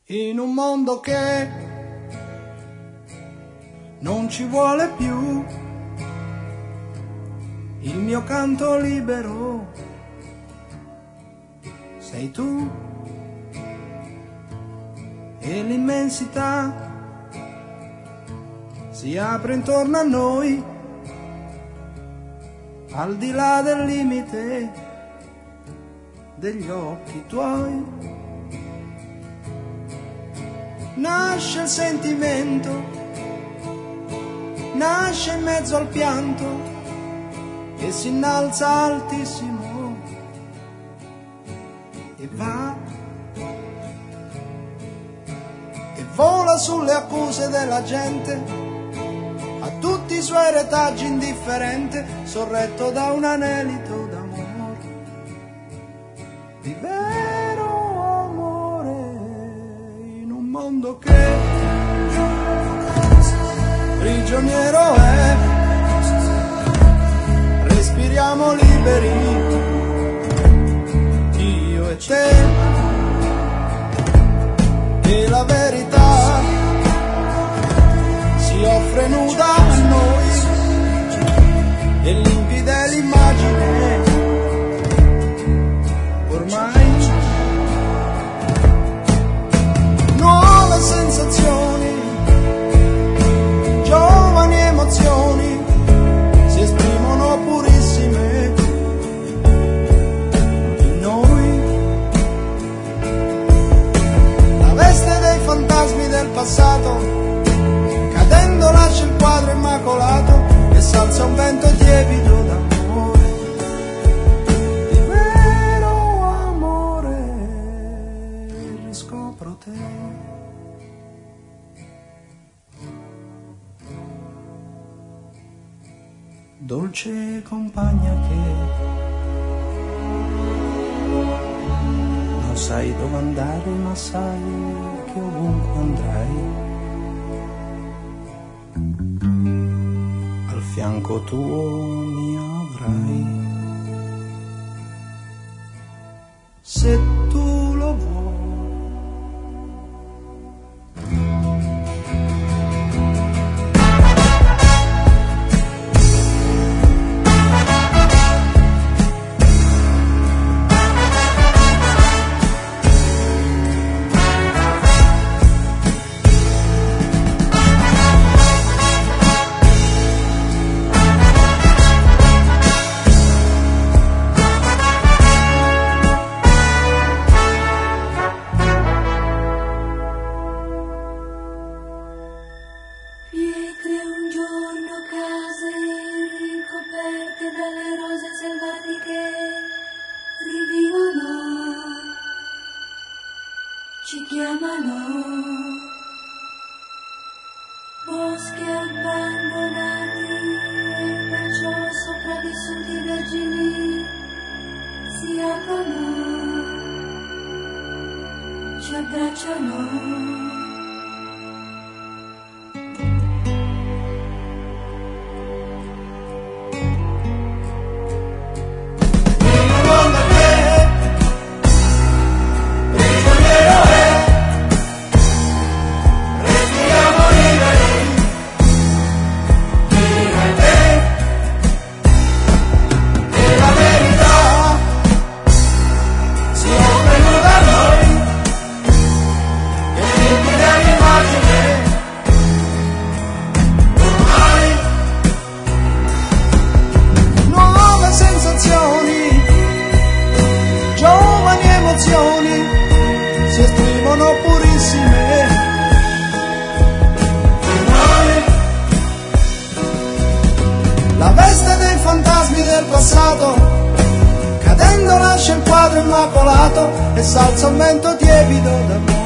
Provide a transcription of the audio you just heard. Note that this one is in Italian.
In un mondo che non ci vuole più il mio canto libero, sei tu e l'immensità si apre intorno a noi, al di là del limite degli occhi tuoi. Nasce il sentimento, nasce in mezzo al pianto e si innalza altissimo e va e vola sulle accuse della gente, a tutti i suoi retaggi indifferente, sorretto da un anelito d'amore, di vero amore, in un mondo che prigioniero è. Respiriamo liberi, io e te, e la verità si offre nuda a noi, e limpida è l'immagine, ormai nuove sensazioni, giovani emozioni si esprimono purissime in noi. La veste dei fantasmi del passato, cadendo lascia il quadro immacolato e s'alza un vento tiepido d'amore, di vero amore, riscopro te. Dolce compagna che non sai dove andare, ma sai che ovunque andrai, al fianco tuo mi avrai, se tu lo vuoi. Ci chiamano boschi abbandonati e perciò sopravvissuti vergini si aprono, ci abbracciano. Si esprimono purissime in noi. La veste dei fantasmi del passato, cadendo lascia il quadro immacolato e s'alza un vento tiepido d'amore.